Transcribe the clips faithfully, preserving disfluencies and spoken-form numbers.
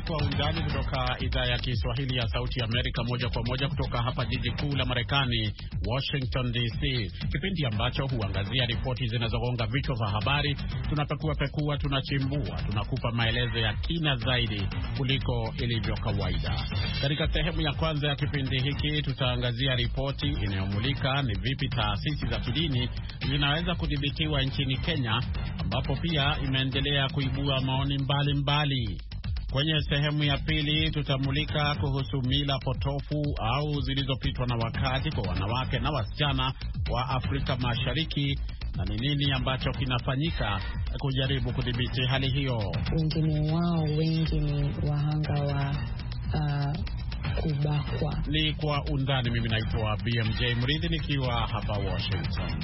Kwa Undani kutoka idhaa ya Kiswahili ya Sauti ya Amerika, moja kwa moja kutoka hapa jiji kuu la Marekani, Washington D C. Kipindi ambacho huangazia ripoti zinazogonga vichwa vya habari. Tunapekua pekua, tunachimbua, tunakupa maelezo ya kina zaidi kuliko ilivyo kawaida. Katika sehemu ya kwanza ya kipindi hiki tutaangazia ripoti inayomulika ni vipi taasisi za kidini zinaweza kudhibitiwa nchini Kenya, ambapo pia imeendelea kuibua maoni mbalimbali mbali. Kwenye sehemu ya pili tutamulika kuhusu mila potofu au zilizopitwa na wakati kwa wanawake na wasichana wa Afrika Mashariki, na ni nini ambacho kinafanyika kujaribu kudhibiti hali hiyo. Wengine wao wengi ni wahanga wa uh, kubakwa. Ni Kwa Undani. Mimi naitwa B M J Mridhi nikiwa hapa Washington.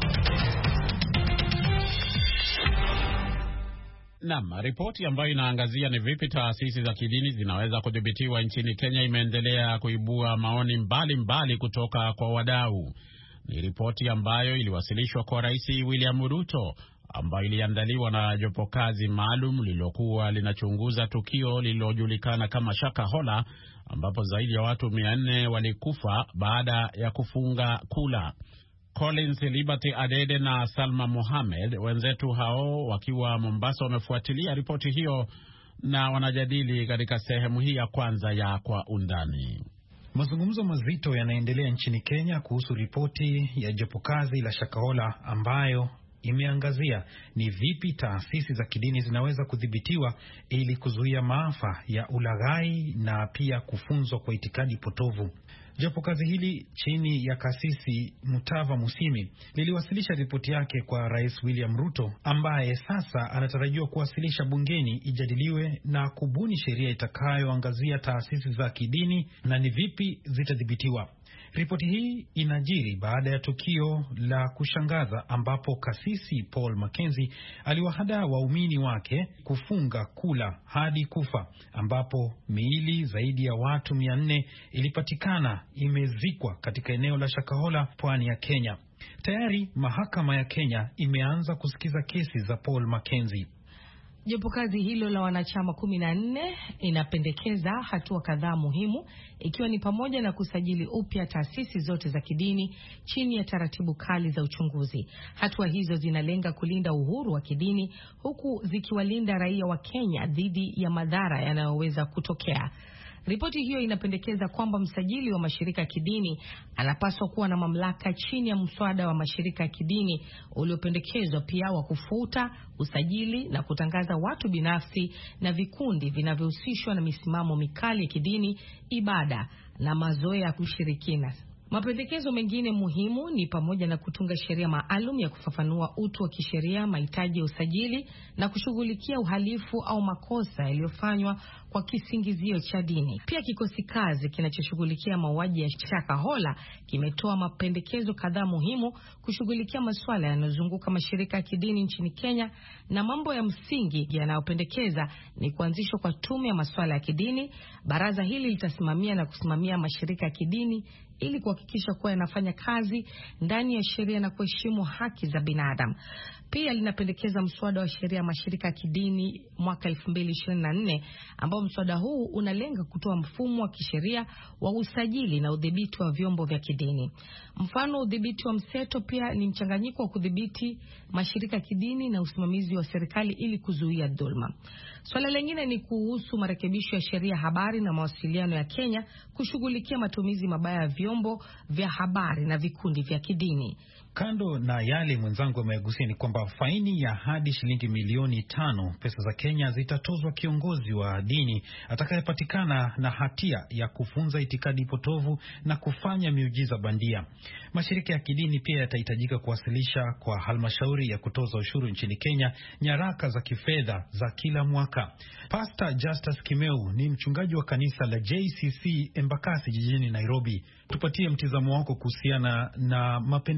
Naam, ripoti ambayo inaangazia ni vipi taasisi za kidini zinaweza kudhibitiwa nchini Kenya imeendelea kuibua maoni mbalimbali mbali kutoka kwa wadau. Ni ripoti ambayo iliwasilishwa kwa Rais William Ruto, ambayo iliandaliwa na jopo kazi maalum lililokuwa linachunguza tukio lililojulikana kama Shakahola, ambapo zaidi ya watu mia nne walikufa baada ya kufunga kula. Collins Liberty Adede na Salma Mohamed, wenzetu hao wakiwa Mombasa, wamefuatilia ripoti hiyo na wanajadili katika sehemu hii ya kwanza ya Kwa Undani. Mazungumzo mazito yanaendelea nchini Kenya kuhusu ripoti ya jopo kazi la Shakahola ambayo imeangazia ni vipi taasisi za kidini zinaweza kudhibitiwa ili kuzuia maafa ya ulaghai na pia kufunzwa kwa itikadi potovu. Jopo kazi hili chini ya kasisi Mutava Musimi liliwasilisha ripoti yake kwa Rais William Ruto, ambaye sasa anatarajiwa kuwasilisha bungeni ijadiliwe na kubuni sheria itakayoangazia taasisi za kidini na ni vipi zitadhibitiwa. Ripoti hii inajiri baada ya tukio la kushangaza ambapo kasisi Paul Mackenzie aliwahadaa waumini wake kufunga kula hadi kufa, ambapo miili zaidi ya watu mia nne ilipatikana imezikwa katika eneo la Shakahola, pwani ya Kenya. Tayari mahakama ya Kenya imeanza kusikiza kesi za Paul Mackenzie. Jopo kazi hilo la wanachama kumi na nne inapendekeza hatua kadhaa muhimu, ikiwa ni pamoja na kusajili upya taasisi zote za kidini chini ya taratibu kali za uchunguzi. Hatua hizo zinalenga kulinda uhuru wa kidini huku zikiwalinda raia wa Kenya dhidi ya madhara yanayoweza kutokea. Ripoti hiyo inapendekeza kwamba msajili wa mashirika ya kidini anapaswa kuwa na mamlaka chini ya mswada wa mashirika ya kidini uliopendekezwa pia wa kufuta usajili na kutangaza watu binafsi na vikundi vinavyohusishwa na misimamo mikali ya kidini, ibada na mazoea ya kushirikina. Mapendekezo mengine muhimu ni pamoja na kutunga sheria maalum ya kufafanua utu wa kisheria, mahitaji ya usajili na kushughulikia uhalifu au makosa yaliyofanywa kwa kisingizio cha dini. Pia kikosi kazi kinachoshughulikia mauaji ya Shakahola kimetoa mapendekezo kadhaa muhimu kushughulikia masuala yanayozunguka mashirika ya kidini nchini Kenya, na mambo ya msingi yanayopendekeza ni kuanzishwa kwa tume ya masuala ya kidini. Baraza hili litasimamia na kusimamia mashirika ya kidini ili kuhakikisha kuwa yanafanya kazi ndani ya sheria na kuheshimu haki za binadamu. Pia linapendekeza mswada wa sheria ya mashirika ya kidini mwaka elfu mbili ishirini na nne, ambao mswada huu unalenga kutoa mfumo wa kisheria wa usajili na udhibiti wa vyombo vya kidini. Mfano, udhibiti wa mseto pia ni mchanganyiko wa kudhibiti mashirika ya kidini na usimamizi wa serikali ili kuzuia dhulma. Swala lingine ni kuhusu marekebisho ya sheria ya habari na mawasiliano ya Kenya kushughulikia matumizi mabaya ya vyombo vya habari na vikundi vya kidini. Kando na yale mwenzangu amegusia ni kwamba faini ya hadi shilingi milioni tano pesa za Kenya zitatozwa kiongozi wa dini atakayepatikana na hatia ya kufunza itikadi potovu na kufanya miujiza bandia. Mashirika ya kidini pia yatahitajika kuwasilisha kwa halmashauri ya kutoza ushuru nchini Kenya nyaraka za kifedha za kila mwaka. Pastor Justus Kimeu ni mchungaji wa kanisa la J C C Embakasi jijini Nairobi. Tupatie mtizamo wako kuhusiana na mapendekezo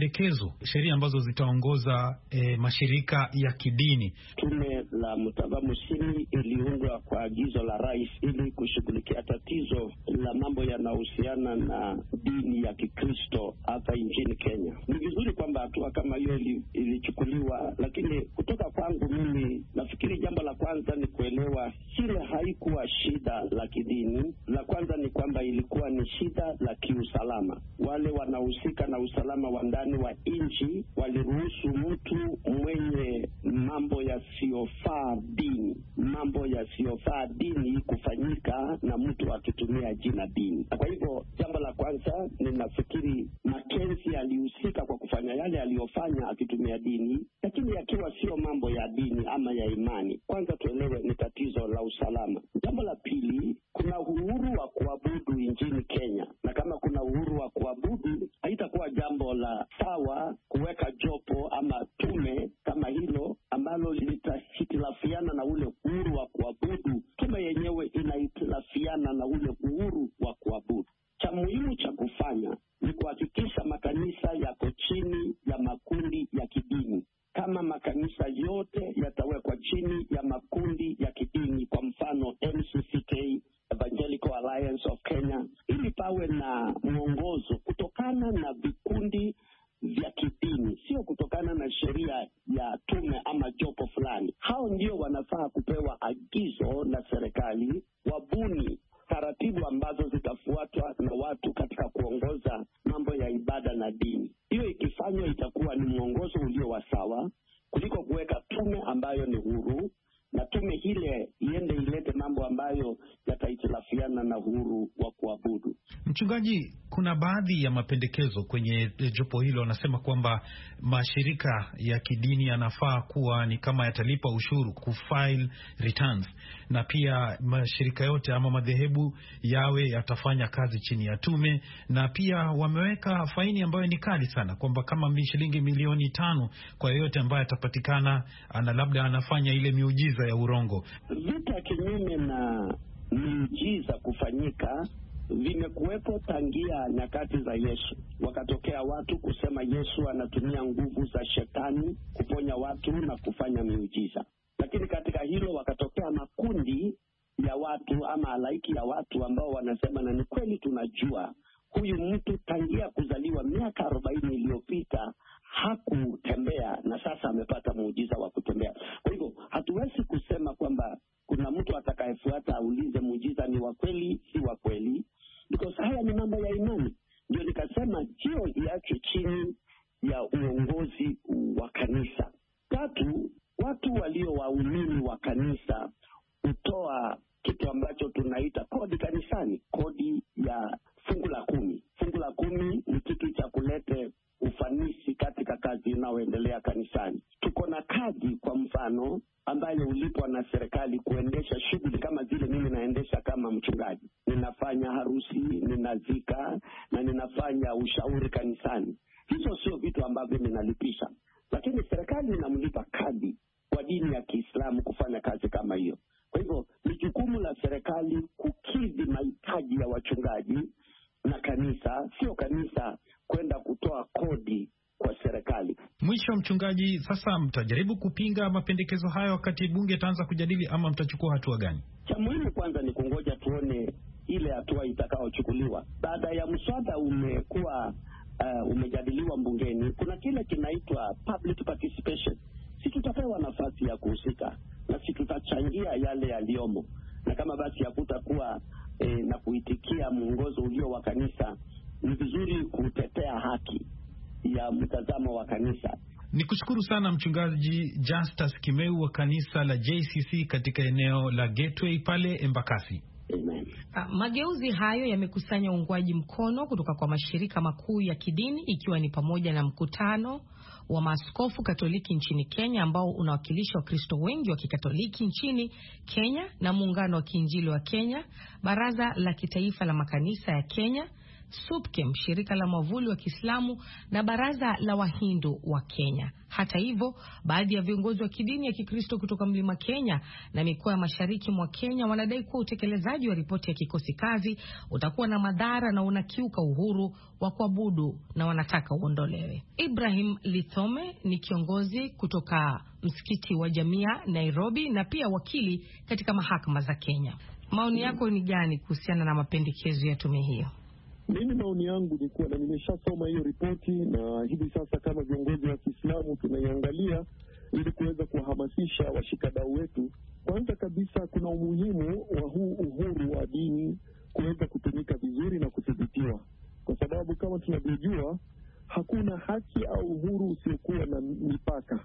hizo sheria ambazo zitaongoza e, mashirika ya kidini? Tume la Mutava Musyimi iliundwa kwa agizo la rais ili kushughulikia tatizo la mambo yanayohusiana na dini ya Kikristo hapa nchini Kenya. Ni vizuri kwamba hatua kama hiyo ilichukuliwa, lakini kutoka kwangu mimi nafikiri jambo la kwanza ni kuelewa hili haikuwa shida la kidini. La kwanza ni kwamba ilikuwa ni shida la kiusalama. Wale wanaohusika na usalama wa ndani wa nchi waliruhusu mtu mwenye mambo yasiyofaa dini, mambo yasiyofaa dini kufanyika na mtu akitumia jina dini. Kwa hivyo jambo la kwanza ninafikiri Mackenzie alihusika kwa kufanya yale aliyofanya akitumia dini, lakini yakiwa sio mambo ya dini ama ya imani. Kwanza tuelewe ni tatizo la usalama. Jambo la pili, kuna uhuru wa kuabudu nchini Kenya, na kama kuna uhuru wa kuabudu haitakuwa jambo la sawa kuweka jopo ama tume kama hilo ambalo litahitilafiana na ule uhuru wa kuabudu. Tume yenyewe inahitilafiana na ule uhuru wa kuabudu. Cha muhimu cha kufanya ni kuhakikisha makanisa yako chini ya makundi ya kidini. Kama makanisa yote yatawekwa chini ya makundi ya kidini, kwa mfano M C C K, Evangelical Alliance of Kenya, ili pawe na mwongozo kutokana na vikundi vya kidini, sio kutokana na sheria ya tume ama jopo fulani. Hao ndio wanafaa kupewa agizo na serikali, wabuni taratibu ambazo zitafuatwa na watu katika kuongoza mambo ya ibada na dini. Hiyo ikifanywa itakuwa ni mwongozo ulio wa sawa kuliko kuweka tume ambayo ni huru, na tume ile iende ilete mambo ambayo yatahitilafiana na uhuru wa kuabudu. Mchungaji, kuna baadhi ya mapendekezo kwenye jopo hilo wanasema kwamba mashirika ya kidini yanafaa kuwa ni kama yatalipa ushuru, kufile returns, na pia mashirika yote ama madhehebu yawe yatafanya kazi chini ya tume, na pia wameweka faini ambayo ni kali sana, kwamba kama shilingi milioni tano kwa yoyote ambaye atapatikana ana labda anafanya ile miujiza ya urongo. Vita kinyume na miujiza kufanyika vimekuwepo tangia nyakati za Yesu. Wakatokea watu kusema Yesu anatumia nguvu za shetani kuponya watu na kufanya miujiza. Lakini katika hilo wakatokea makundi ya watu ama halaiki ya watu ambao wanasema, na ni kweli tunajua huyu mtu tangia kuzaliwa miaka arobaini iliyopita hakutembea na sasa amepata muujiza wa kutembea. Kwa hivyo hatuwezi kusema kwamba kuna mtu atakayefuata aulize muujiza ni wa kweli si wa kweli, because haya ni mambo ya imani. Ndio nikasema hiyo iache chini ya uongozi wa kanisa. Tatu, watu walio waumini wa kanisa hutoa kitu ambacho tunaita kodi kanisani, kodi ya fungu la kumi. Fungu la kumi ni kitu cha kulete ufanisi katika kazi inayoendelea kanisani. Tuko na kadi kwa mfano ambayo ulipwa na serikali kuendesha shughuli kama zile mimi naendesha kama mchungaji. Ninafanya harusi, ninazika na ninafanya ushauri kanisani. Hizo sio vitu ambavyo ninalipisha, lakini serikali inamlipa kadi kwa dini ya Kiislamu kufanya kazi kama hiyo. Kwa hivyo ni jukumu la serikali kukidhi mahitaji ya wachungaji na kanisa, sio kanisa kwenda kutoa kodi kwa serikali. Mwisho, mchungaji, sasa mtajaribu kupinga mapendekezo hayo wakati bunge itaanza kujadili, ama mtachukua hatua gani? Cha muhimu kwanza ni kungoja tuone ile hatua itakayochukuliwa. Baada ya mswada umekuwa uh, umejadiliwa bungeni, kuna kile kinaitwa public participation. Si tutapewa nafasi ya kuhusika na si tutachangia yale yaliyomo, na kama basi hakutakuwa eh, na kuitikia mwongozo ulio wa kanisa, ni vizuri kutetea haki ya mtazamo wa kanisa. Nikushukuru sana mchungaji Justus Kimeu wa kanisa la J C C katika eneo la Gateway pale Embakasi. Amen. Mageuzi hayo yamekusanya uungwaji mkono kutoka kwa mashirika makuu ya kidini, ikiwa ni pamoja na mkutano wa maaskofu Katoliki nchini Kenya ambao unawakilisha Wakristo wengi wa Kikatoliki nchini Kenya, na muungano wa Kiinjili wa Kenya, baraza la kitaifa la makanisa ya Kenya, SUPKEM, shirika la mwavuli wa Kiislamu, na Baraza la Wahindu wa Kenya. Hata hivyo, baadhi ya viongozi wa kidini ya Kikristo kutoka Mlima Kenya na mikoa ya mashariki mwa Kenya wanadai kuwa utekelezaji wa ripoti ya kikosi kazi utakuwa na madhara na unakiuka uhuru wa kuabudu na wanataka uondolewe. Ibrahim Lithome ni kiongozi kutoka msikiti wa Jamia Nairobi na pia wakili katika mahakama za Kenya. Maoni yako ni gani kuhusiana na mapendekezo ya tume hiyo? Mimi maoni yangu ni kuwa, na nimeshasoma hiyo ripoti, na hivi sasa kama viongozi wa Kiislamu tunaiangalia ili kuweza kuhamasisha washikadau wetu. Kwanza kabisa, kuna umuhimu wa huu uhuru wa dini kuweza kutumika vizuri na kudhibitiwa, kwa sababu kama tunavyojua hakuna haki au uhuru usiokuwa na mipaka,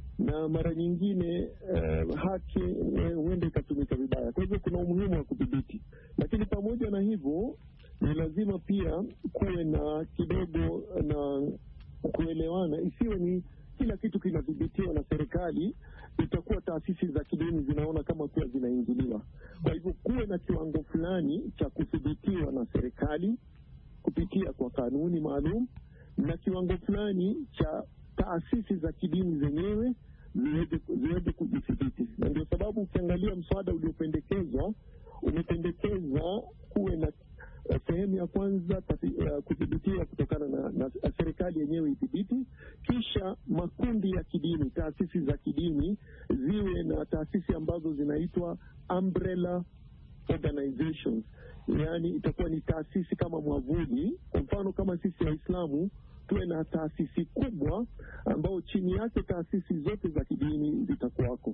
na mara nyingine eh, haki huenda eh, ikatumika vibaya. Kwa hivyo kuna umuhimu wa kudhibiti, lakini pamoja na hivyo ni lazima pia kuwe na kidogo na kuelewana, isiwe ni kila kitu kinadhibitiwa na serikali, itakuwa taasisi za kidini zinaona kama kuwa zinaingiliwa. Kwa hivyo kuwe na kiwango fulani cha kudhibitiwa na serikali kupitia kwa kanuni maalum, na kiwango fulani cha taasisi za kidini zenyewe ziweze kujidhibiti. Na ndio sababu ukiangalia mswada uliopendekezwa, umependekeza kuwe na sehemu ya kwanza uh, kudhibitiwa kutokana na, na serikali yenyewe idhibiti, kisha makundi ya kidini, taasisi za kidini ziwe na taasisi ambazo zinaitwa umbrella organizations, yani itakuwa ni taasisi kama mwavuli. Kwa mfano kama sisi Waislamu tuwe na taasisi kubwa ambao chini yake taasisi zote za kidini zitakuwako,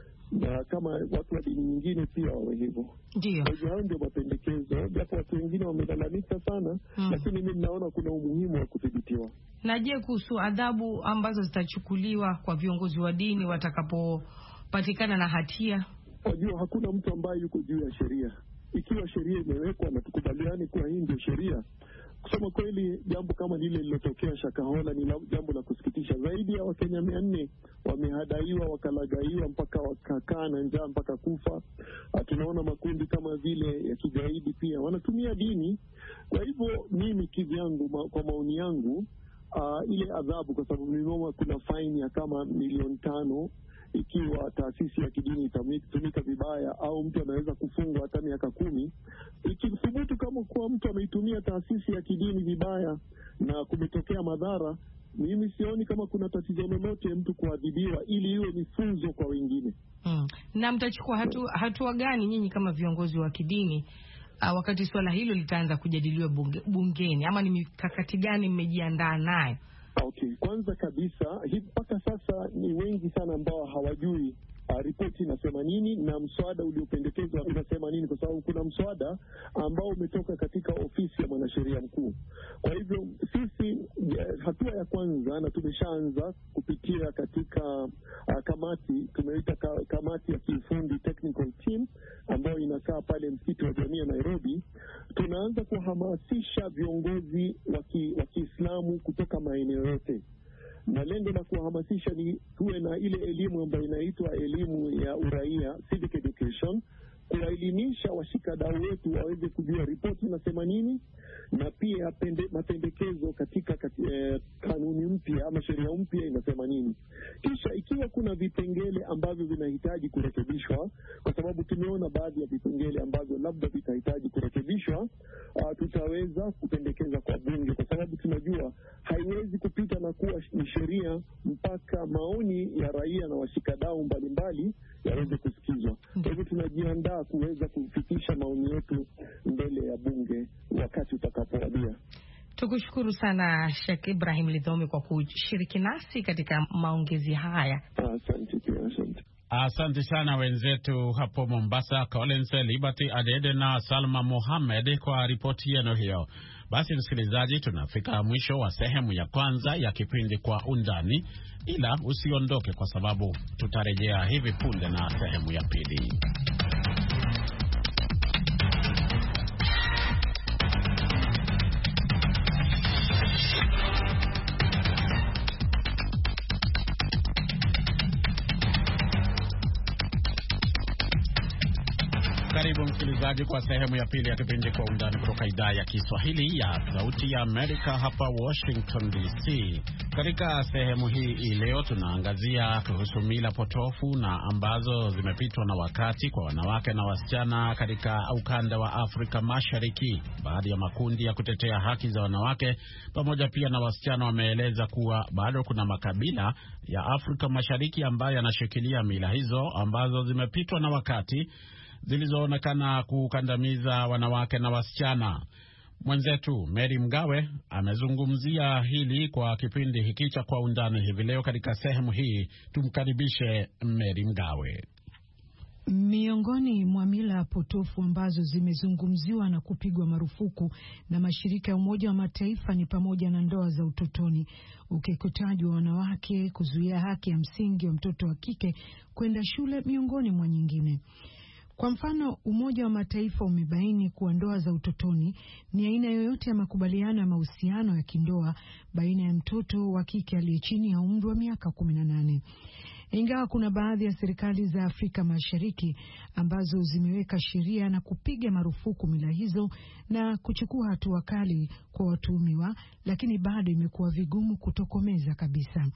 na kama watu wa dini nyingine pia wawe hivyo. Ndio. Kwa hiyo hayo ndio mapendekezo, japo watu wengine wamelalamika sana, hmm. lakini mimi naona kuna umuhimu wa kudhibitiwa. Na je, kuhusu adhabu ambazo zitachukuliwa kwa viongozi wa dini watakapopatikana na hatia? Wajua hakuna mtu ambaye yuko juu ya sheria. Ikiwa sheria imewekwa na tukubaliane kuwa hii ndio sheria, kusema kweli jambo kama lile lilotokea Shakahola ni jambo la kusikitisha. Zaidi ya Wakenya mia nne wamehadaiwa, wakalagaiwa mpaka wakakaa na njaa mpaka kufa. Tunaona makundi kama vile ya kigaidi pia wanatumia dini. Kwa hivyo mimi kivyangu, ma, kwa maoni yangu, uh, ile adhabu, kwa sababu nimeona kuna faini ya kama milioni tano ikiwa taasisi ya kidini itatumika vibaya, au mtu anaweza kufungwa hata miaka kumi. Ikithubutu kama kuwa mtu ameitumia taasisi ya kidini vibaya na kumetokea madhara, mimi sioni kama kuna tatizo lolote mtu kuadhibiwa, ili iwe ni funzo kwa wengine. Hmm. Na mtachukua hatua hatua gani nyinyi kama viongozi wa kidini uh, wakati swala hilo litaanza kujadiliwa bunge, bungeni, ama ni mikakati gani mmejiandaa nayo? Okay, kwanza kabisa mpaka sasa ni wengi sana ambao hawajui uh, ripoti inasema nini na mswada uliopendekezwa unasema nini, kwa sababu kuna mswada ambao umetoka katika ofisi ya mwanasheria mkuu. Kwa hivyo sisi uh, hatua ya kwanza, na tumeshaanza kupitia katika uh, kamati tumeita ka, kamati ya kiufundi technical team ambayo inakaa pale msikiti wa Jamia Nairobi. Tunaanza kuhamasisha viongozi wa Kiislamu kutoka maeneo yote, na lengo la kuhamasisha ni tuwe na ile elimu ambayo inaitwa elimu ya uraia, civic education, kuwaelimisha washikadau wetu waweze kujua ripoti inasema nini, na pia pende, mapendekezo katika kati, eh, kanuni mpya ama sheria mpya inasema nini. Kisha ikiwa kuna vipengele ambavyo vinahitaji kurekebishwa, kwa sababu tumeona baadhi ya vipengele ambavyo labda vitahitaji kurekebishwa, uh, tutaweza kupendekeza kwa bunge, kwa sababu tunajua haiwezi kupita na kuwa ni sheria mpaka maoni ya raia na washikadau mbalimbali yaweze kusikizwa. Kwa hivyo tunajiandaa kuweza kufikisha maoni yetu mbele ya bunge wakati utakapowadia. Tukushukuru sana Sheikh Ibrahim Lithome kwa kushiriki nasi katika maongezi haya. Asante pia, asante. Asante sana wenzetu hapo Mombasa, Collins Liberty Adede na Salma Mohamed kwa ripoti yenu hiyo. Basi msikilizaji, tunafika mwisho wa sehemu ya kwanza ya kipindi Kwa Undani, ila usiondoke kwa sababu tutarejea hivi punde na sehemu ya pili. Karibu msikilizaji kwa sehemu ya pili ya kipindi Kwa Undani kutoka idhaa ya Kiswahili ya Sauti ya Amerika hapa Washington D C. Katika sehemu hii leo tunaangazia kuhusu mila potofu na ambazo zimepitwa na wakati kwa wanawake na wasichana katika ukanda wa Afrika Mashariki. Baadhi ya makundi ya kutetea haki za wanawake pamoja pia na wasichana wameeleza kuwa bado kuna makabila ya Afrika Mashariki ambayo yanashikilia mila hizo ambazo zimepitwa na wakati, zilizoonekana kukandamiza wanawake na wasichana. Mwenzetu Mary Mgawe amezungumzia hili kwa kipindi hiki cha Kwa Undani hivi leo. Katika sehemu hii tumkaribishe Mary Mgawe. Miongoni mwa mila potofu ambazo zimezungumziwa na kupigwa marufuku na mashirika ya Umoja wa Mataifa ni pamoja na ndoa za utotoni, ukeketaji wa wanawake, kuzuia haki ya msingi wa mtoto wa kike kwenda shule, miongoni mwa nyingine. Kwa mfano, Umoja wa Mataifa umebaini kuwa ndoa za utotoni ni aina yoyote ya makubaliano ya mahusiano ya kindoa baina ya mtoto wa kike aliye chini ya umri wa miaka kumi na nane. Ingawa kuna baadhi ya serikali za Afrika Mashariki ambazo zimeweka sheria na kupiga marufuku mila hizo na kuchukua hatua kali kwa watuhumiwa, lakini bado imekuwa vigumu kutokomeza kabisa.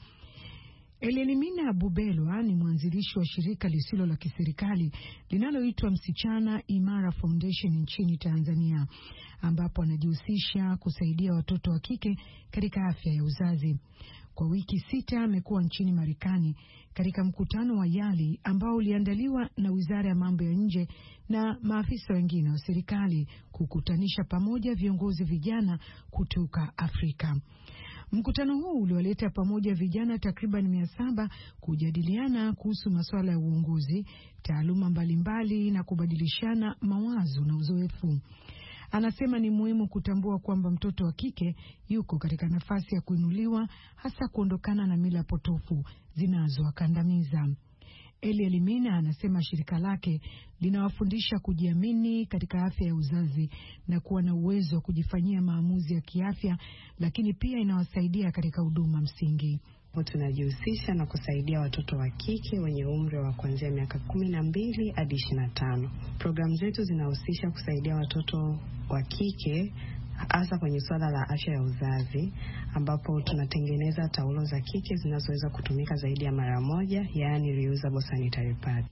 Elimina Bubelwa ni mwanzilishi wa shirika lisilo la kiserikali linaloitwa Msichana Imara Foundation nchini Tanzania, ambapo anajihusisha kusaidia watoto wa kike katika afya ya uzazi. Kwa wiki sita amekuwa nchini Marekani katika mkutano wa YALI ambao uliandaliwa na Wizara ya Mambo ya Nje na maafisa wengine wa serikali kukutanisha pamoja viongozi vijana kutoka Afrika. Mkutano huu uliwaleta pamoja vijana takriban mia saba kujadiliana kuhusu masuala ya uongozi, taaluma mbalimbali na kubadilishana mawazo na uzoefu. Anasema ni muhimu kutambua kwamba mtoto wa kike yuko katika nafasi ya kuinuliwa, hasa kuondokana na mila potofu zinazowakandamiza. Eli Elimina anasema shirika lake linawafundisha kujiamini katika afya ya uzazi na kuwa na uwezo wa kujifanyia maamuzi ya kiafya, lakini pia inawasaidia katika huduma msingi. Tunajihusisha na kusaidia watoto wa kike wenye umri wa kuanzia miaka kumi na mbili hadi ishirini na tano. Programu zetu zinahusisha kusaidia watoto wa kike hasa kwenye swala la afya ya uzazi, ambapo tunatengeneza taulo za kike zinazoweza kutumika zaidi ya mara moja, yani reusable sanitary pad.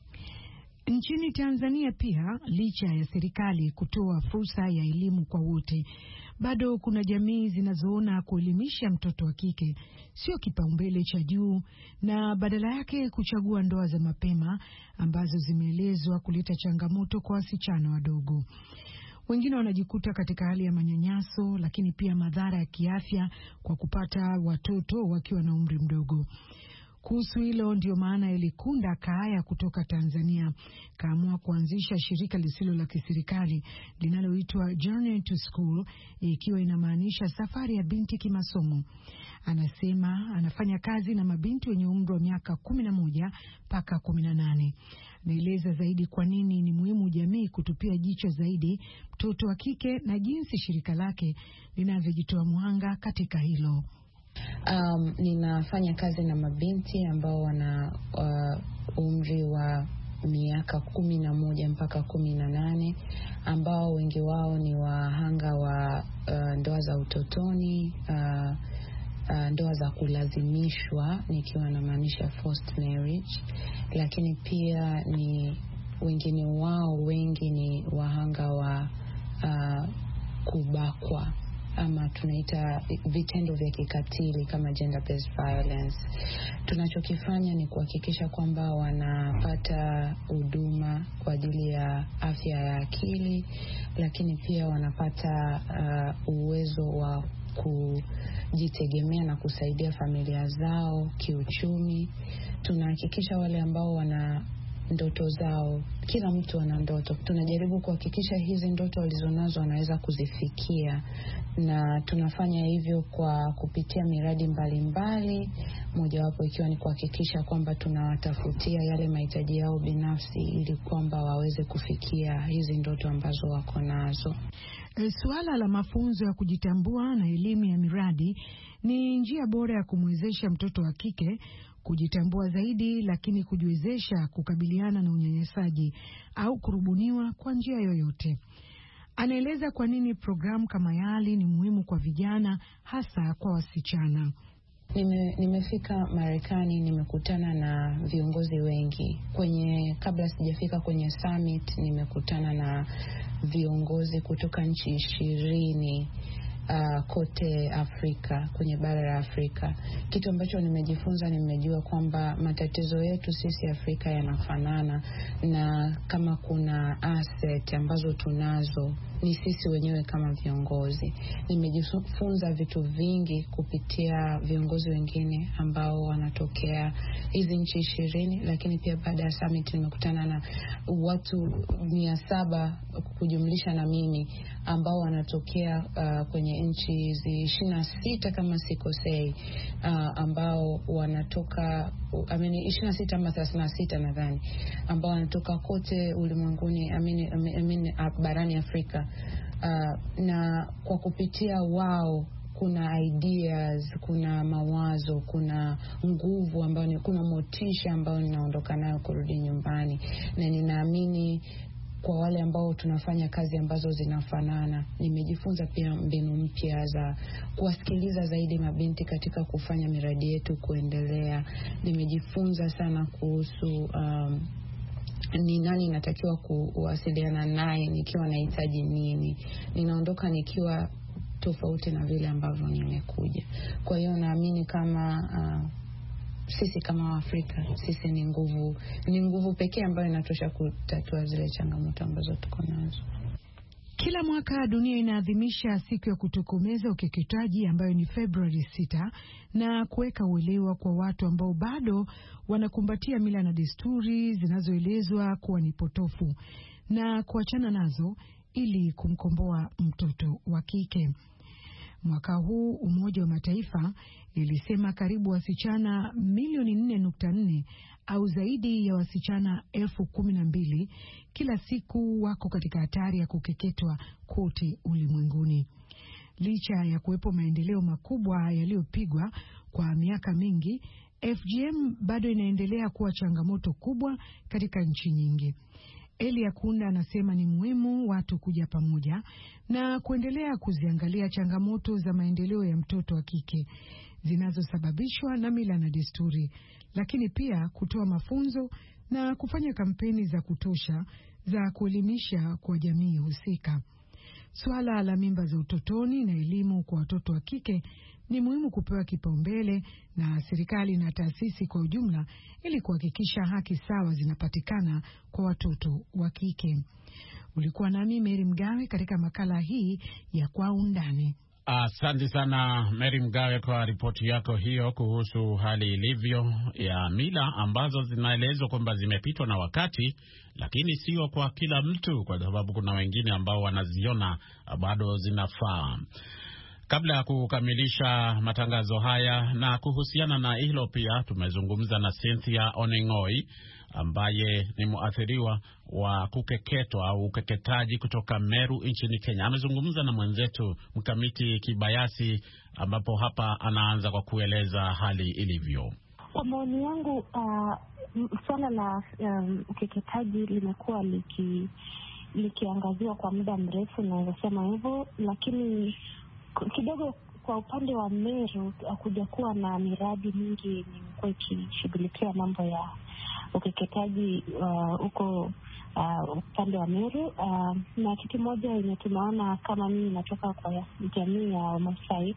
Nchini Tanzania pia, licha ya serikali kutoa fursa ya elimu kwa wote, bado kuna jamii zinazoona kuelimisha mtoto wa kike sio kipaumbele cha juu na badala yake kuchagua ndoa za mapema ambazo zimeelezwa kuleta changamoto kwa wasichana wadogo. Wengine wanajikuta katika hali ya manyanyaso, lakini pia madhara ya kiafya kwa kupata watoto wakiwa na umri mdogo. Kuhusu hilo ndio maana Elikunda Kaaya kutoka Tanzania kaamua kuanzisha shirika lisilo la kiserikali linaloitwa Journey to School, ikiwa inamaanisha safari ya binti kimasomo. Anasema anafanya kazi na mabinti wenye umri wa miaka kumi na moja mpaka kumi na nane. Naeleza zaidi kwa nini ni muhimu jamii kutupia jicho zaidi mtoto wa kike na jinsi shirika lake linavyojitoa muhanga katika hilo. Um, ninafanya kazi na mabinti ambao wana uh, umri wa miaka kumi na moja mpaka kumi na nane, ambao wengi wao ni wahanga wa uh, ndoa za utotoni, uh, uh, ndoa za kulazimishwa, nikiwa namaanisha forced marriage, lakini pia ni wengine wao wengi ni wahanga wa uh, kubakwa ama tunaita vitendo vya kikatili kama gender based violence. Tunachokifanya ni kuhakikisha kwamba wanapata huduma kwa ajili ya afya ya akili, lakini pia wanapata uh, uwezo wa kujitegemea na kusaidia familia zao kiuchumi. Tunahakikisha wale ambao wana ndoto zao, kila mtu ana ndoto, tunajaribu kuhakikisha hizi ndoto walizonazo wanaweza kuzifikia, na tunafanya hivyo kwa kupitia miradi mbalimbali, mojawapo ikiwa ni kuhakikisha kwamba tunawatafutia yale mahitaji yao binafsi ili kwamba waweze kufikia hizi ndoto ambazo wako nazo. E, suala la mafunzo ya kujitambua na elimu ya miradi ni njia bora ya kumwezesha mtoto wa kike kujitambua zaidi, lakini kujiwezesha kukabiliana na unyanyasaji au kurubuniwa kwa njia yoyote. Anaeleza kwa nini programu kama YALI ni muhimu kwa vijana, hasa kwa wasichana. Nime, nimefika Marekani, nimekutana na viongozi wengi. Kwenye kabla sijafika kwenye summit, nimekutana na viongozi kutoka nchi ishirini uh, kote Afrika, kwenye bara la Afrika. Kitu ambacho nimejifunza, nimejua kwamba matatizo yetu sisi Afrika yanafanana, na kama kuna asset ambazo tunazo ni sisi wenyewe kama viongozi. Nimejifunza vitu vingi kupitia viongozi wengine ambao wanatokea hizi nchi ishirini, lakini pia baada ya summit nimekutana na watu mia saba kujumlisha na mimi ambao wanatokea uh, kwenye nchi hizi ishirini na sita kama sikosei, uh, ambao wanatoka I mean ishirini na sita ama thelathini na sita nadhani, ambao wanatoka kote ulimwenguni, I mean, I mean barani Afrika. Uh, na kwa kupitia wao kuna ideas, kuna mawazo, kuna nguvu ambayo ni, kuna motisha ambayo ninaondoka nayo kurudi nyumbani, na ninaamini kwa wale ambao tunafanya kazi ambazo zinafanana. Nimejifunza pia mbinu mpya za kuwasikiliza zaidi mabinti katika kufanya miradi yetu kuendelea. Nimejifunza sana kuhusu um, ni nani natakiwa kuwasiliana naye nikiwa nahitaji nini. Ninaondoka nikiwa tofauti na vile ambavyo nimekuja. Kwa hiyo naamini kama uh, sisi kama Afrika, sisi ni nguvu, ni nguvu pekee ambayo inatosha kutatua zile changamoto ambazo tuko nazo. Kila mwaka dunia inaadhimisha siku ya kutokomeza ukeketaji ambayo ni Februari sita, na kuweka uelewa kwa watu ambao bado wanakumbatia mila na desturi zinazoelezwa kuwa ni potofu na kuachana nazo ili kumkomboa mtoto wa kike. Mwaka huu Umoja wa Mataifa ilisema karibu wasichana milioni nne nukta nne au zaidi ya wasichana elfu kumi na mbili kila siku wako katika hatari ya kukeketwa kote ulimwenguni. Licha ya kuwepo maendeleo makubwa yaliyopigwa kwa miaka mingi, F G M bado inaendelea kuwa changamoto kubwa katika nchi nyingi. Elia Kunda anasema ni muhimu watu kuja pamoja na kuendelea kuziangalia changamoto za maendeleo ya mtoto wa kike zinazosababishwa na mila na desturi, lakini pia kutoa mafunzo na kufanya kampeni za kutosha za kuelimisha kwa jamii husika. Suala la mimba za utotoni na elimu kwa watoto wa kike ni muhimu kupewa kipaumbele na serikali na taasisi kwa ujumla ili kuhakikisha haki sawa zinapatikana kwa watoto wa kike. Ulikuwa nami Mary Mgawe katika makala hii ya Kwa Undani. Asante sana Mary Mgawe kwa ripoti yako hiyo kuhusu hali ilivyo ya mila ambazo zinaelezwa kwamba zimepitwa na wakati, lakini sio kwa kila mtu, kwa sababu kuna wengine ambao wanaziona bado zinafaa. Kabla ya kukamilisha matangazo haya na kuhusiana na hilo pia tumezungumza na Cynthia Oneng'oi ambaye ni muathiriwa wa kukeketwa au ukeketaji kutoka Meru nchini Kenya. Amezungumza na mwenzetu Mkamiti Kibayasi, ambapo hapa anaanza kwa kueleza hali ilivyo. Kwa maoni yangu, uh, swala la um, ukeketaji limekuwa liki likiangaziwa kwa muda mrefu, naweza sema hivyo, lakini kidogo kwa upande wa Meru hakuja kuwa na miradi mingi imekuwa ikishughulikia mambo ya ukeketaji huko uh, upande wa Meru. Uh, na kitu moja yenye tunaona, kama mimi natoka kwa jamii ya Masai,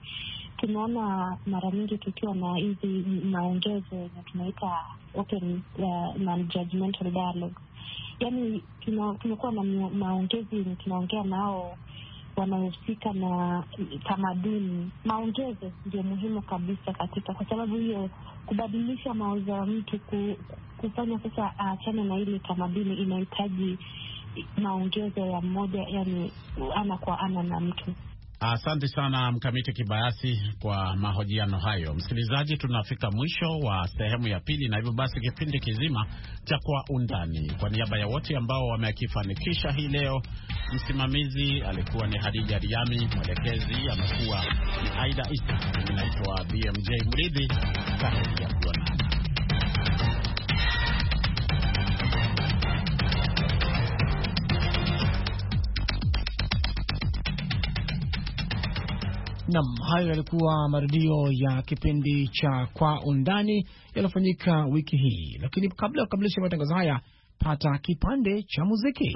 tunaona mara nyingi tukiwa na hizi maongezo yenye tunaita open uh, non-judgmental dialogue. Yaani tumekuwa na maongezi yenye tunaongea nao wanaohusika na tamaduni. Maongezo ndio muhimu kabisa katika, kwa sababu hiyo kubadilisha mawazo ya mtu ku, kufanya sasa aachane na ile tamaduni inahitaji maongezo ya mmoja, yani ana kwa ana na mtu. Asante sana Mkamiti Kibayasi kwa mahojiano hayo. Msikilizaji, tunafika mwisho wa sehemu ya pili, na hivyo basi kipindi kizima cha Kwa Undani, kwa niaba ya wote ambao wamekifanikisha hii leo, msimamizi alikuwa ni Hadija Riami, mwelekezi amekuwa ni Aida Isa, mimi naitwa B M J Mridhi. Asante kwa kuwa nami. Naam, hayo yalikuwa marudio ya kipindi cha Kwa Undani yaliyofanyika wiki hii, lakini kabla ya kukamilisha matangazo haya, pata kipande cha muziki.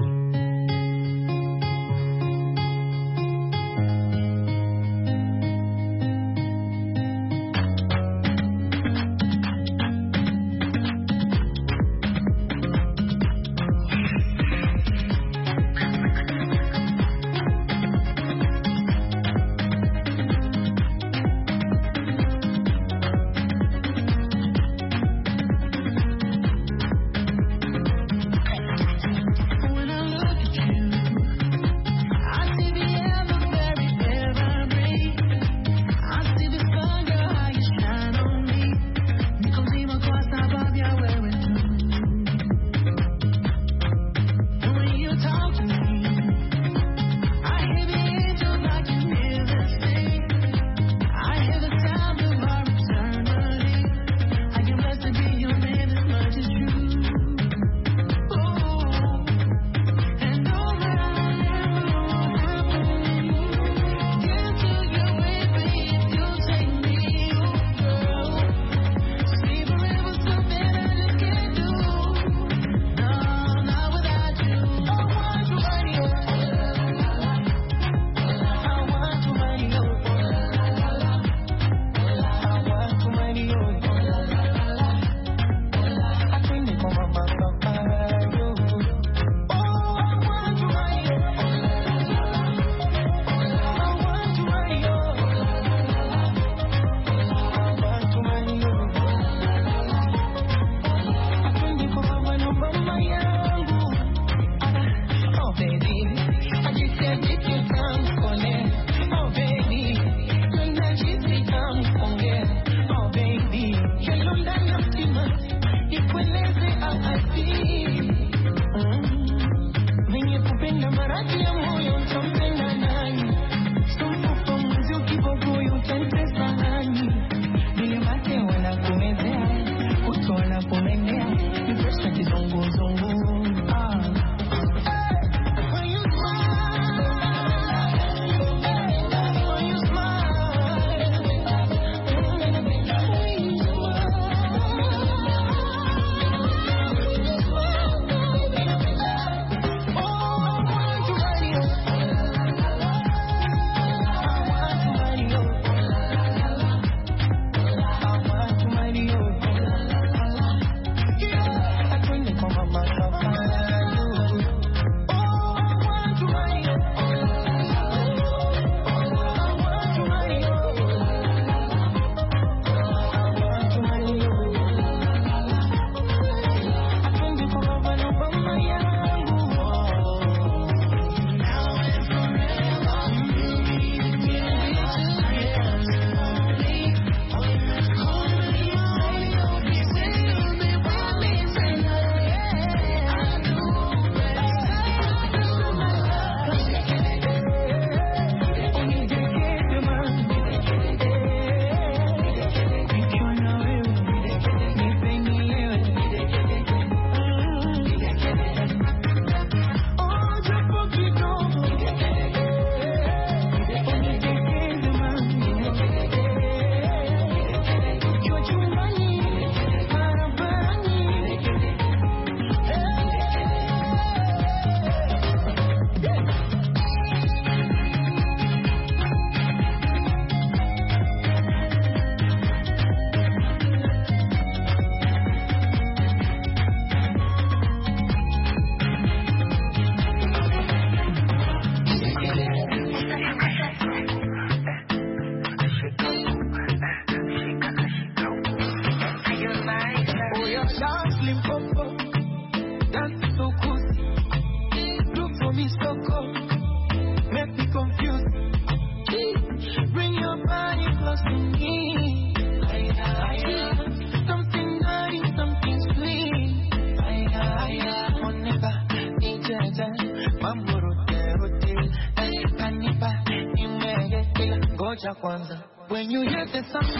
When you hear the sound,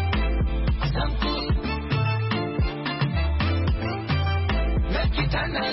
make it